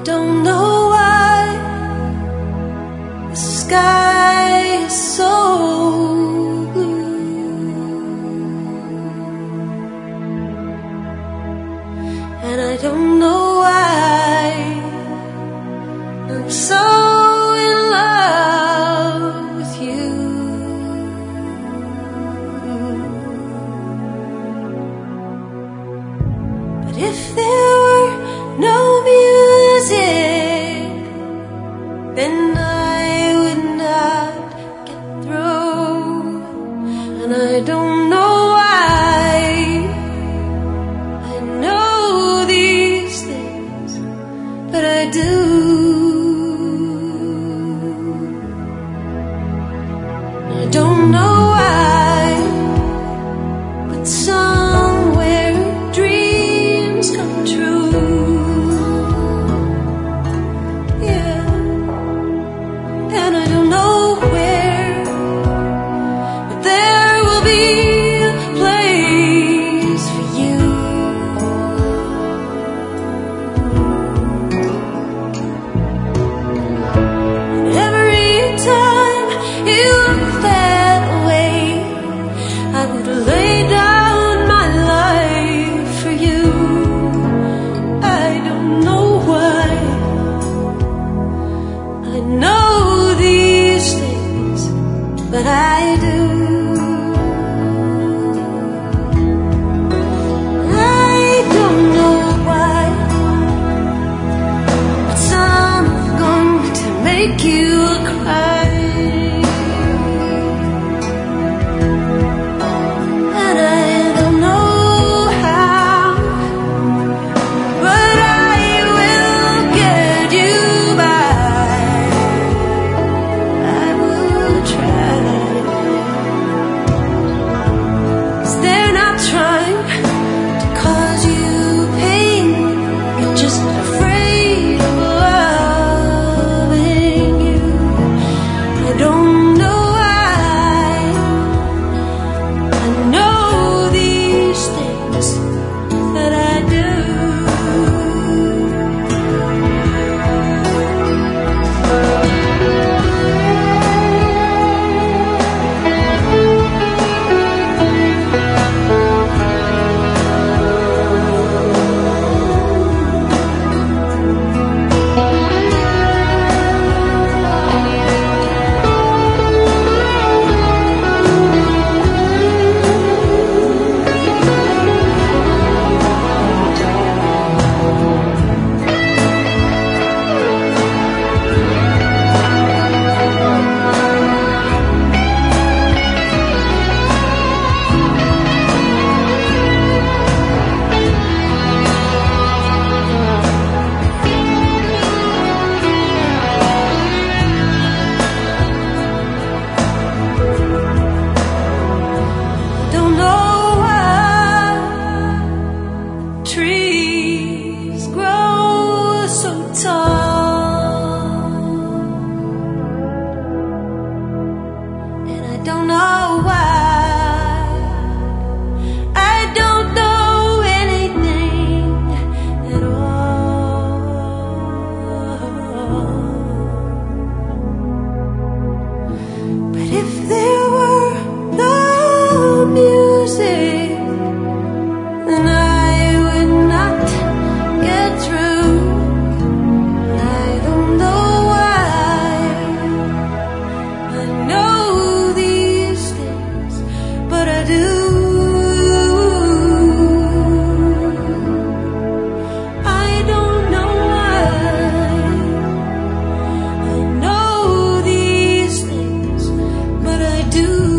don't know why the sky is so blue, and I don't know why I'm so in love with you. But if there were no music, then I would not get through. And I don't know why I know these things, but I do. I don't know why, but somewhere dreams come true. Yeah, and I don't know where, but there will be a place for you. And every time you look that way, I would lay down my life for you. I don't know why I know these things, but I do. I don't know why, but some are going to make you cry. And I don't know how, but I will get you by. I will try. 'Cause they're not trying to cause you pain. You're just afraid of loving you. I don't know why I know these things, but I do. Don't know why trees grow so tall, and I don't know why I don't know anything at all. But if there were no music, then I would not get through. I don't know why I know these things, but I do. I don't know why I know these things, but I do.